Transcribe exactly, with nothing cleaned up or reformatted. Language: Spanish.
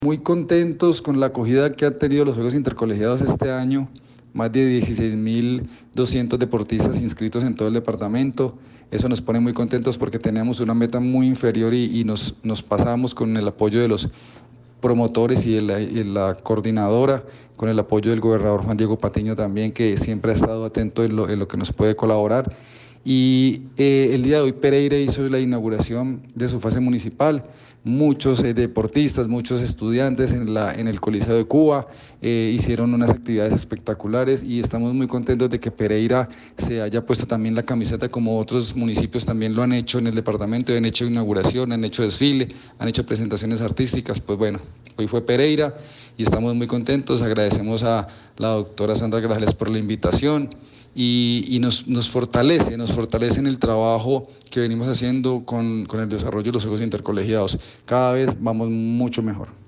Muy contentos con la acogida que han tenido los Juegos Intercolegiados este año, más de dieciséis mil doscientos deportistas inscritos en todo el departamento. Eso nos pone muy contentos porque teníamos una meta muy inferior y, y nos, nos pasamos con el apoyo de los promotores y de la, y de la coordinadora, con el apoyo del gobernador Juan Diego Patiño también, que siempre ha estado atento en lo, en lo que nos puede colaborar. Y eh, el día de hoy Pereira hizo la inauguración de su fase municipal. Muchos eh, deportistas, muchos estudiantes en, la, en el Coliseo de Cuba eh, hicieron unas actividades espectaculares y estamos muy contentos de que Pereira se haya puesto también la camiseta como otros municipios también lo han hecho en el departamento, han hecho inauguración, han hecho desfile, han hecho presentaciones artísticas. Pues bueno, hoy fue Pereira y estamos muy contentos. Agradecemos a la doctora Sandra Grajales por la invitación y, y nos, nos fortalece, nos fortalece en el trabajo que venimos haciendo con, con el desarrollo de los Juegos Intercolegiados. Cada vez vamos mucho mejor.